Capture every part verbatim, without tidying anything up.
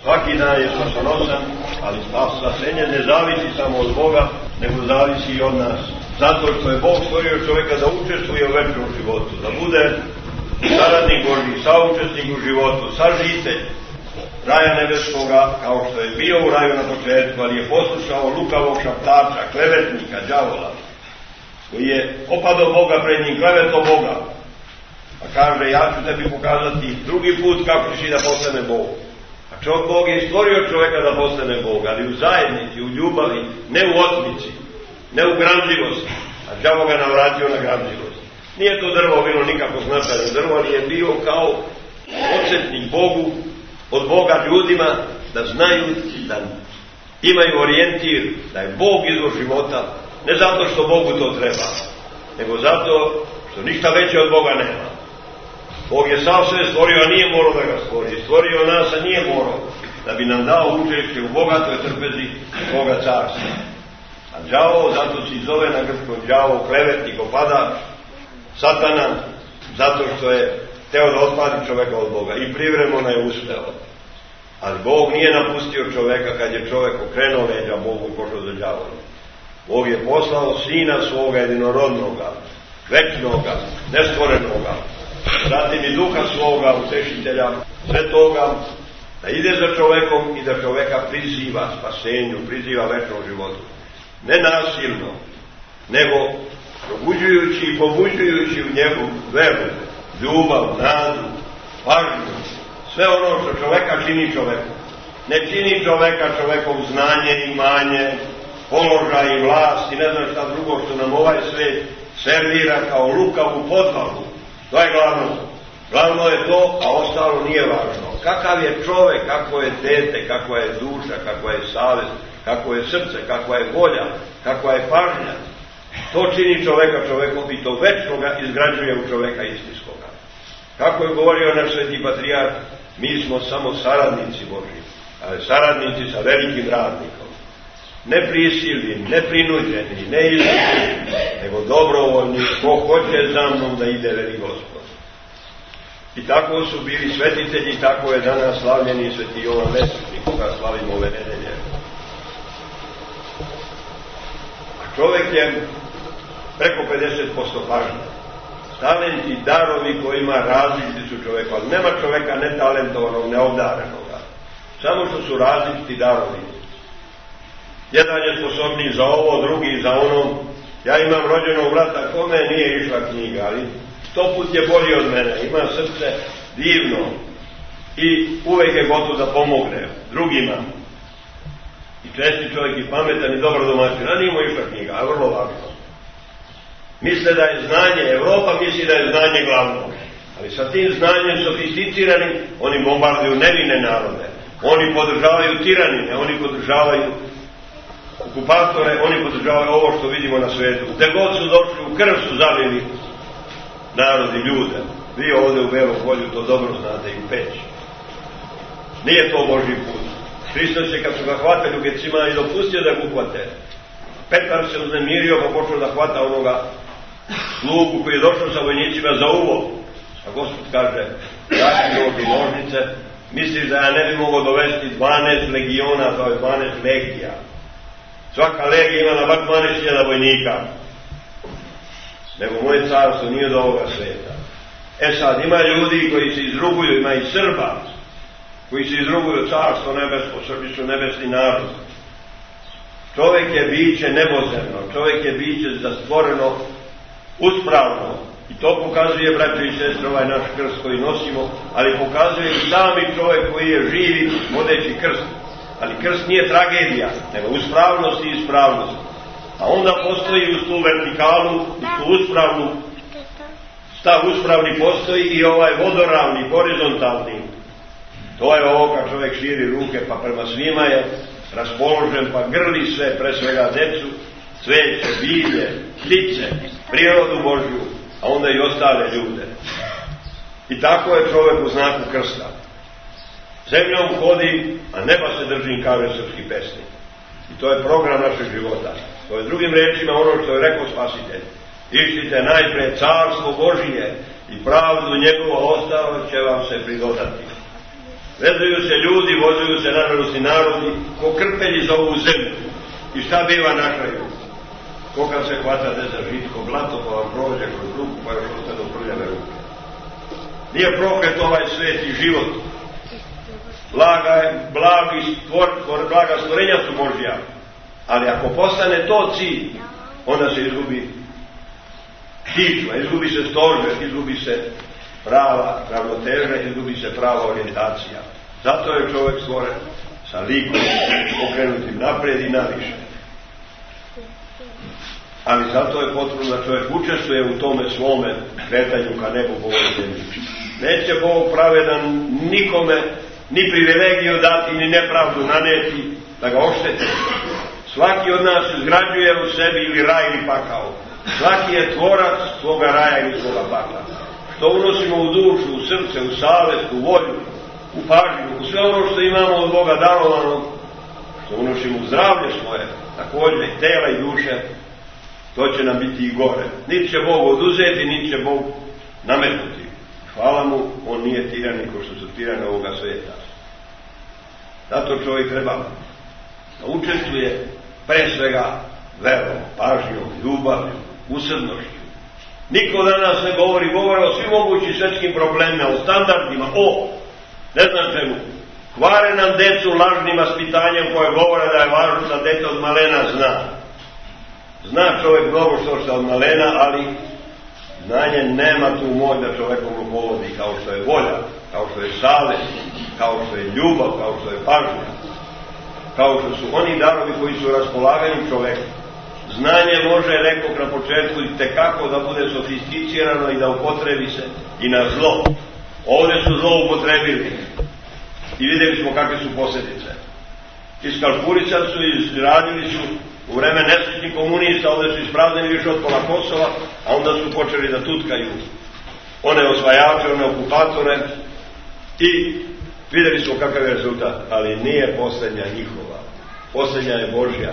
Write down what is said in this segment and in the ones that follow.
Svaki dan je spasonosan, ali spasenje ne zavisi samo od Boga, nego zavisi i od nas. Zato što je Bog stvorio čovjeka da učestvuje u večnom životu, da bude saradnik Božji, saučesnik u životu, sažitelj raja nebeskoga, kao što je bio u raju na početku, ali je poslušao lukavog šaptača, klevetnika, đavola, koji je opadao Boga pred njim, kleveto Boga. A kaže, ja ću tebi pokazati drugi put kako ćeš i da postane Bog. A čovjek Bog je stvorio čovjeka da postane Bog, ali u zajednici, u ljubavi, ne u otmici, ne u gramzivosti. A đavo ga navratio na gramzivost. Nije to drvo bilo nikako značajno drvo, ali je bio kao podsjetnik Bogu, od Boga ljudima, da znaju da imaju orijentir, da je Bog izvor života, ne zato što Bogu to treba, nego zato što ništa veće od Boga nema. Bog je sam sve stvorio, a nije morao da ga stvori. Stvorio nas, a nije morao, da bi nam dao učešće u bogatoj trpezi svoga carstva. A đavo, zato se zove na grčkom đavo, klevetnik, opadač, satana, zato što je hteo da otpadi čoveka od Boga i privremeno je uspeo. Ali Bog nije napustio čoveka kad je čovek okrenuo leđa Bogu i pošao za đavolom. Bog je poslao sina svoga jedinorodnoga, večnoga, nestvorenoga, zatim i duha svoga, utešitelja, svetoga, da ide za čovekom i da čoveka priziva spasenju, priziva večnom životu. Ne nasilno, nego probuđujući i pobuđujući u njegu veru, ljubav, nadu, pažnju, sve ono što čoveka čini čoveku. Ne čini čoveka čovekov znanje, imanje, položaj i vlast i ne znam šta drugo što nam ovaj svet servira kao lukavu podvalu. To je glavno. Glavno je to, a ostalo nije važno. Kakav je čovek, kako je dete, kakva je duša, kakva je savest, kako je srce, kakva je volja, kakva je pažnja. To čini čoveka čovekom i to večno ga izgrađuje u čoveka istinskoga. Kako je govorio naš sveti patrijarh, mi smo samo saradnici Božji, ali saradnici sa velikim radnikom. Ne prisilni, ne prinuđeni, ne izličeni, nego dobrovoljni, ko hoće za mnom da ide, veli Gospod. I tako su bili svetitelji, i tako je danas slavljeni sveti Jovan Vesličnik, koga slavimo ove nedelje. A čovek je preko pedeset posto pažnja. Talenti, darovi koji ima različiti su čoveka, ali nema čoveka netalentovanog, neobdarenoga. Samo što su različiti darovi. Jedan je sposobniji za ovo, drugi za ono. Ja imam rođenog brata, kome nije išla knjiga, ali sto put je bolji od mene. Ima srce divno i uvek je gotov da pomogne drugima. I česti čovjek i pametan i dobar domaćin, a nije mu išla knjiga, a vrlo važno. Misle da je znanje, Evropa misli da je znanje glavno. Ali sa tim znanjem sofisticiranim, oni bombarduju nevine narode. Oni podržavaju tiranine, oni podržavaju okupatore, oni podržavaju ovo što vidimo na svetu. Gde god su došli, u krv su zavili narodi, ljude. Vi ovde u Belom Polju to dobro znate i u Peći. Nije to Božji put. Hristos je, kad su ga hvatali u Getsimani, dopustio da ga uhvate. Petar se uznemirio pa počeo da hvata onoga slugu koji je došao sa vojnicima za uvo. A Gospod kaže, daći nož i nožnice, misliš da ja ne bi mogao dovesti dvanaest legiona, to je dvanaest legija. Svaka legija ima na bar dvanaest hiljada vojnika. Nego moje carstvo nije od ovoga sveta. E sad, ima ljudi koji se izruguju, ima i Srba, koji se izruguju carstvo nebesko, Srbi su nebesni narod. Čovjek je biće nebozemno, čovjek je biće zastvoreno uspravno. I to pokazuje, braćo i sestre, ovaj naš krst koji nosimo, ali pokazuje i sami čovjek koji je živi vodeći krst. Ali krst nije tragedija, nego uspravnost i ispravnost. A onda postoji uz tu vertikalu, uz tu uspravnu, stav uspravni postoji i ovaj vodoravni, horizontalni. To je ovo kad čovjek širi ruke, pa prema svima je raspoložen, pa grli sve, pre svega decu, cveće, bilje, ptice, prirodu Božju, a onda i ostale ljude. I tako je čovjek u znaku krsta. Zemljom hodi, a neba se drži, kaže srpski pesnik. I to je program našeg života. To je drugim rečima ono što je rekao Spasitelj. Išćite najpre carstvo Božije i pravdu njegova, ostalo će vam se pridodati. Vezuju se ljudi, vozuju se narodnosti narodi, ko krpelji za ovu zemlju. I šta biva na kraju? Ko kad se hvata ne za žitko blato, pa vam prođe kroz ruku, pa još ostanu prljave ruke. Nije proklet ovaj sveti život. Blaga je, blagi stvor, blaga stvorenja su Božja. Ali ako postane to cilj, onda se izgubi kičma, izgubi se stožer, izgubi se prava ravnoteža, izgubi se prava orijentacija. Zato je čovjek stvoren sa likom pokrenutim naprijed i naviše. Ali zato je potrebno da čovjek učestvuje u tome svome kretanju ka nebu po ovoj zemlji. Neće Bog pravedan nikome ni privilegiju dati, ni nepravdu naneti da ga ošteti. Svaki od nas izgrađuje u sebi ili raj ili pakao. Svaki je tvorac svoga raja ili svoga pakla. Što unosimo u dušu, u srce, u savest, u volju, u pažnju, u sve ono što imamo od Boga darovano, što unosimo u zdravlje svoje, također i tela i duše, to će nam biti i gore. Niti će Bog oduzeti, niti će Bog nametnuti. Hvala mu, on nije tiranik ko što su tirane ovoga sveta. Zato čovjek treba da učestvuje pre svega verom, pažnjom, ljubavljom, usrdnošću. Niko danas ne govori, govore o svim mogućim svetskim problemima, o standardima, o, ne znam čemu. Hvare nam decu lažnim vaspitanjem koje govore da je važno da dete od malena zna. Zna čovjek mnogo što što od malena, ali znanje nema tu moć da čovjekom rukovodi, kao što je volja, kao što je savest, kao što je ljubav, kao što je pažnja, kao što su oni darovi koji su raspolaganjem čovjeka. Znanje može, rekao na početku, i tekako da bude sofisticirano i da upotrebi se i na zlo. Ovdje su zlo upotrebili i vidjeli smo kakve su posljedice. Iskalpurica su i izradili su u vreme nesrećnih komunista, ovdje su ispraznili više od pola Kosova, a onda su počeli da tutkaju one osvajače, one okupatore i vidjeli smo kakav je rezultat, ali nije posljednja njihova. Posljednja je Božja.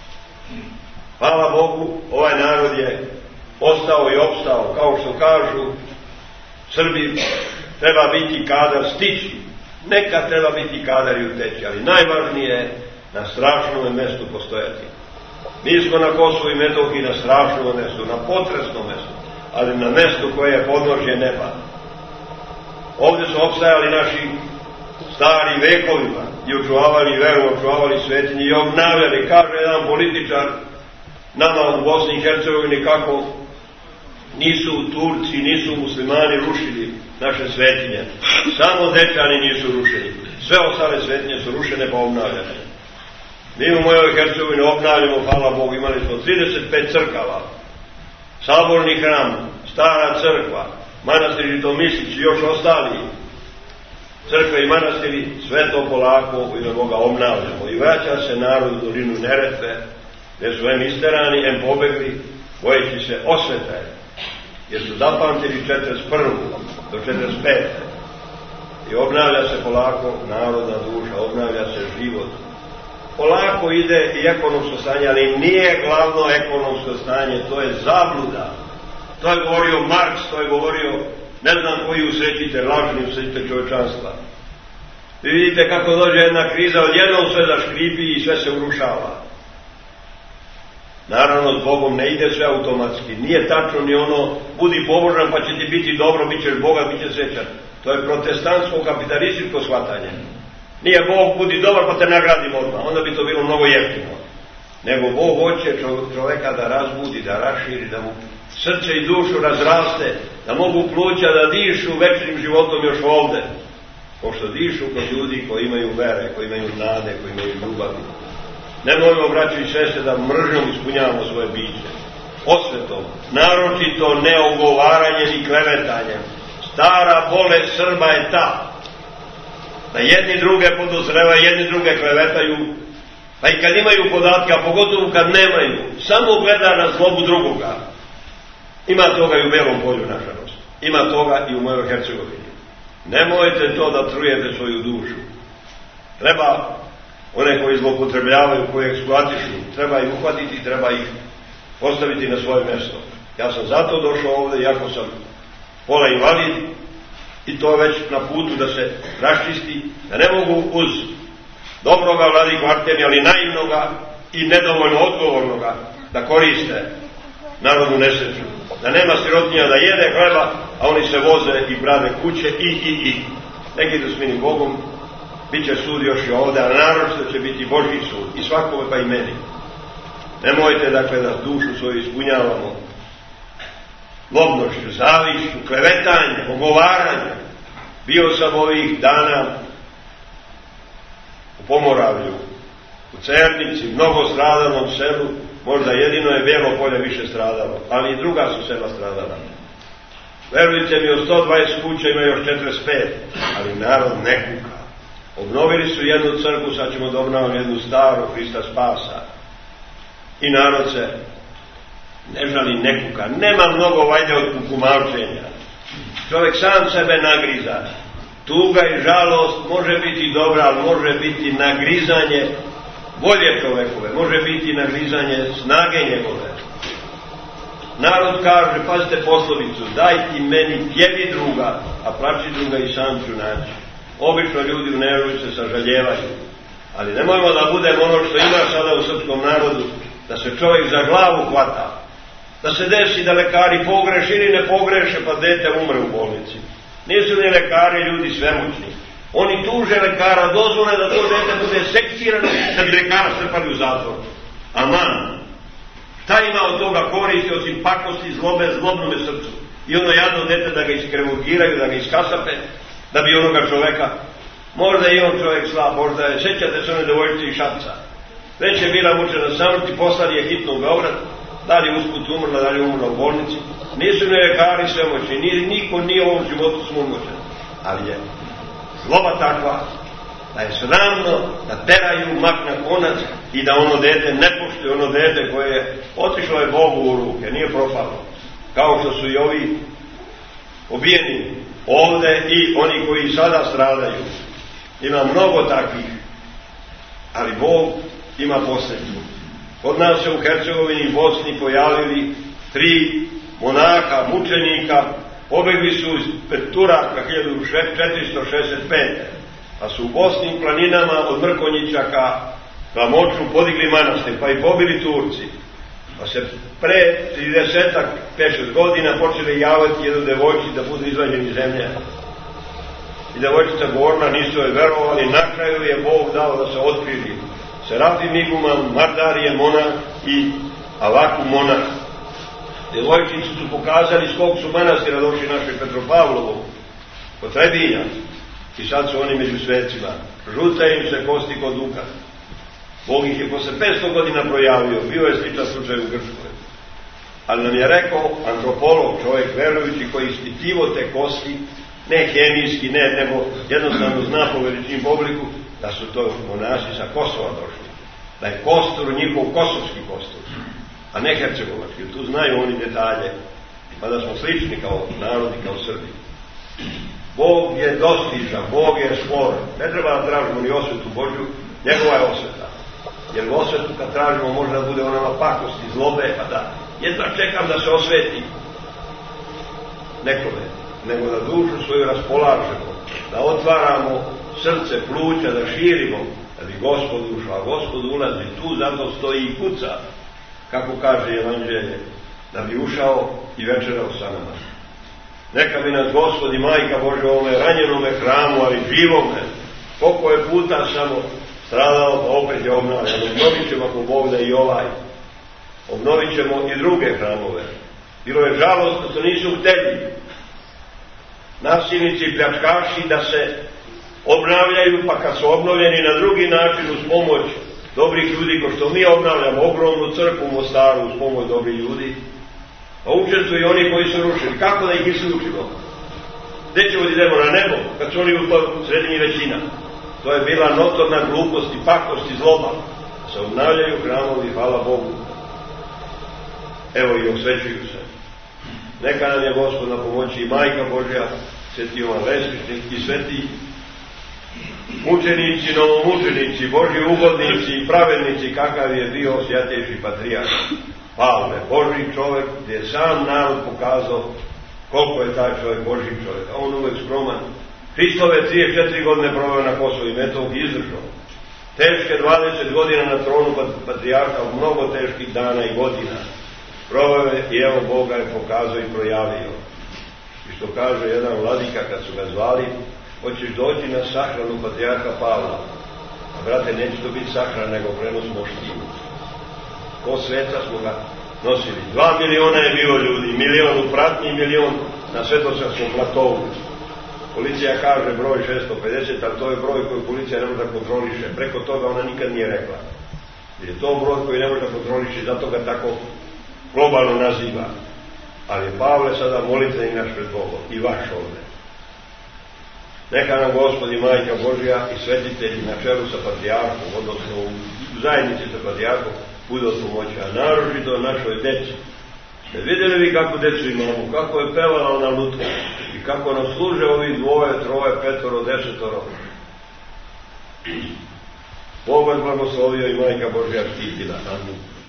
Hvala Bogu, ovaj narod je ostao i opstao, kao što kažu Srbi, treba biti kadar stići. Neka treba biti kadar i uteći, ali najvažnije je na strašnom mjestu postojati. Mi smo na Kosovu i Metohiji na strašnom mjestu, na potresnom mjestu, ali na mjestu koje je podnožje neba. Ovdje su opstajali naši stari vekovima i očuvavali veru, očuvavali svetinje i obnavljali. Kaže jedan političar nama u Bosni i Hercegovini kako nisu Turci, nisu muslimani rušili naše svetinje. Samo Dečani nisu rušeni. Sve ostale svetinje su rušene pa obnavljane. Mi u mojoj Hercegovini obnavljamo, hvala Bogu, imali smo trideset pet crkava, saborni hram, stara crkva, manastir Žitomislić i još ostali crkve i manastiri, sve to polako u ime Boga obnavljamo i vraća se narod u dolinu Neretve, gdje su em isterani, em pobegli, bojeći se osvete, jer su zapamtili četrdeset prvu do četrdeset pete i obnavlja se polako narodna duša, obnavlja se život. Polako ide i ekonomsko stanje, ali nije glavno ekonomsko stanje, to je zabluda. To je govorio Marks, to je govorio ne znam koji usrećitelj, lažni usrećitelj čovječanstva. Vi vidite kako dođe jedna kriza, odjednom sve zaškripi i sve se urušava. Naravno, s Bogom ne ide sve automatski. Nije tačno ni ono, budi pobožan pa će ti biti dobro, bit ćeš Boga, bit će srećan. To je protestantsko kapitalističko shvatanje. Nije Bog budi dobar pa te nagradim odmah, onda bi to bilo mnogo jeftino. Nego Bog hoće čovjeka da razbudi, da raširi, da mu srce i dušu razraste, da mogu pluća da dišu večnim životom još ovde. Pošto dišu kod ljudi koji imaju vere, koji imaju nade, koji imaju ljubavi. Nemojmo, braći i sestre, da mržnjom ispunjavamo svoje biće. Osvetom, naročito neogovaranjem i klevetanjem. Stara bolest Srba je ta, da jedni druge podozrevaju, jedni druge klevetaju, pa i kad imaju podatke, a pogotovo kad nemaju, samo gleda na zlobu drugoga. Ima toga i u Belom Polju, nažalost. Ima toga i u mojoj Hercegovini. Nemojte to da trujete svoju dušu. Treba one koji zloupotrebljavaju, koji eksploatišu, treba ih uhvatiti, treba ih postaviti na svoje mjesto. Ja sam zato došao ovdje, iako sam pola invalid, i to već na putu da se raščisti, da ne mogu uz dobroga vladiku Artemija, ali naivnoga i nedovoljno odgovornoga da koriste narodnu nesreću, da nema sirotinja da jede hleba, a oni se voze i prave kuće i, i, i. Neki da smini Bogom, bit će sud još i ovde, a naročito će biti Božji sud, i svakome pa i meni. Nemojte, dakle, da dušu svoju ispunjavamo lobnošću, zavišću, klevetanje, ogovaranje. Bio sam ovih dana u Pomoravlju, u Cernici, mnogo stradalnom selu, možda jedino je Bijelo Polje više stradalo, ali i druga su sela stradala. Verujte mi, od sto dvadeset kuća ima još četrdeset pet, ali narod ne kuka. Obnovili su jednu crkvu, sad ćemo da obnovimo jednu staru, Hrista Spasa. I narod se ne žali, ne kuka. Nema mnogo vajde od kukumalčenja. Čovjek sam sebe nagriza. Tuga i žalost može biti dobra, ali može biti nagrizanje volje čovekove, može biti nagrizanje snage njegove. Narod kaže, pazite poslovicu, daj ti meni pjevi druga, a plači druga i sam ću naći. Obično ljudi u nevolji se sažaljevaju, ali nemojmo da budemo ono što ima sada u srpskom narodu, da se čovjek za glavu hvata, da se desi da lekari pogreše ili ne pogreše, pa dete umre u bolnici. Nisu ni lekari ljudi svemoćni. Oni tuže lekara, dozvole da to dete bude sekcirano, da bi lekara strpali u zatvor. Aman! Šta ima od toga koristi osim pakosti, zlobe, zlobnome srcu? I ono jadno dete da ga iskrevogiraju, da ga iskasape, da bi onoga čoveka, možda i on čovjek slab, možda je, sećate se one devojčice iz Šapca. Već je bila mučena samrti, poslali je hitno u Beograd, da li je usput umrla, da li je umrla u bolnici. Nisu ni lekari svemoćni, ni, niko nije u ovom životu smumoćen. Ali je zloba takva, da je sramno da teraju mak na konac i da ono dete ne poštuje, ono dete koje je otišlo je Bogu u ruke, nije propalo. Kao što su i ovi obijeni ovde i oni koji sada stradaju. Ima mnogo takvih, ali Bog ima posljednju. Kod nas se u Hercegovini i Bosni pojavili tri monaha, mučenika, pobegli su iz Turaka hiljadu četiristo šezdeset pete. Pa su u Bosnim planinama od Mrkonjića ka Klamoču podigli manastir, pa i pobili Turci. Pa se pre tridesetak, pedeset godina počeli javati jednu devojčici da budu izvađeni zemlje. I devojčica govorila, nisu joj verovali, na kraju je Bog dao da se otkrili Serafim Iguman, Mardarije monah i Avaku monah. Devojčici su pokazali s kog su manastira došli našoj Petropavlovu, kod Trebinja. I sad su oni među svecima. Žuta im se kosti kod duka. Bog ih je posle petsto godina projavio. Bio je sličan slučaj u Grčkoj. Ali nam je rekao antropolog, čovjek verujući, koji ispitivo te kosti, ne hemijski, ne, nego jednostavno zna po veličini po obliku, da su to monasi sa Kosova došli. Da je kostur njihov kosovski kostur, a ne hercegovački. Tu znaju oni detalje. Pa da smo slični kao narodi, kao Srbi. Bog je dostižan, Bog je spor. Ne treba da tražimo ni osvetu Božju, njegova je osveta. Jer osvetu kad tražimo može da bude onama pakosti, zlobe, pa da jedva čekam da se osveti nekome, nego da dušu svoju raspolažemo, da otvaramo srce, pluća, da širimo, da bi Gospod ušao, a Gospod ulazi tu, zato stoji i kuca, kako kaže Evanđelje, da bi ušao i večerao sa nama. Neka bi nas Gospod i Majka Božja ovome ranjenome hramu, ali živome, koliko je puta samo stradao, pa opet je obnavljeno. Obnovit ćemo ako Bog da i ovaj. Obnovit ćemo i druge hramove. Bilo je žalostno što nisu hteli nasilnici i pljačkaši da se obnavljaju, pa kad su obnovljeni na drugi način uz pomoć dobrih ljudi, ko što mi obnavljamo ogromnu crkvu u Mostaru uz pomoć dobrih ljudi, pa učestvuju i oni koji su rušili. Kako da ih isključimo? Gde ćemo da idemo na nebo, kad su oni u sredini većina? To je bila notorna glupost i pakost i zloba. Se obnavljaju hramovi, hvala Bogu. Evo i osvećuju se. Neka nam je Gospod na pomoći i Majka Božja, Sveti Jovan Lesvičnik i sveti mučenici, novomučenici, Božji ugodnici i pravednici, kakav je bio Svjatejši patrijarh Pavle, Božji čovjek, gdje je sam narod pokazao Koliko je taj čovjek Božji čovjek, a on uvek skroman. Hristove trideset četiri godine proveo na Kosovu i Metohiji, izdržao. Teške dvadeset godina na tronu patrijarha, mnogo teških dana i godina. Proveo je i evo Boga je pokazao i projavio. I što kaže jedan vladika kad su ga zvali, hoćeš doći na sahranu patrijarha Pavla. A brate, neće to biti sahran, nego prenos moštinu. Ko sveca smo ga nosili. Dva miliona je bilo ljudi, milion u pratnji, milion na Svetosarskom platovu. Policija kaže broj šesto pedeset, ali to je broj koji policija ne može da kontroliše. Preko toga ona nikad nije rekla. Jer je to broj koji ne može da kontroliše, zato ga tako globalno naziva. Ali je Pavle sada molitvenik naš pred Bogom i vaš ovde. Neka nam Gospod i Majka Božja i svetitelji na čelu sa patrijarhom, odnosno u zajednici sa patrijarhom, budu od pomoći, a naročito našoj deci. Ste vidjeli vi kako decu imamo, kako je pevala ona lutka i kako nam služe ovi dvoje, troje, petoro, desetoro. Bog vas blagoslovio i Majka Božja štitila. Amin.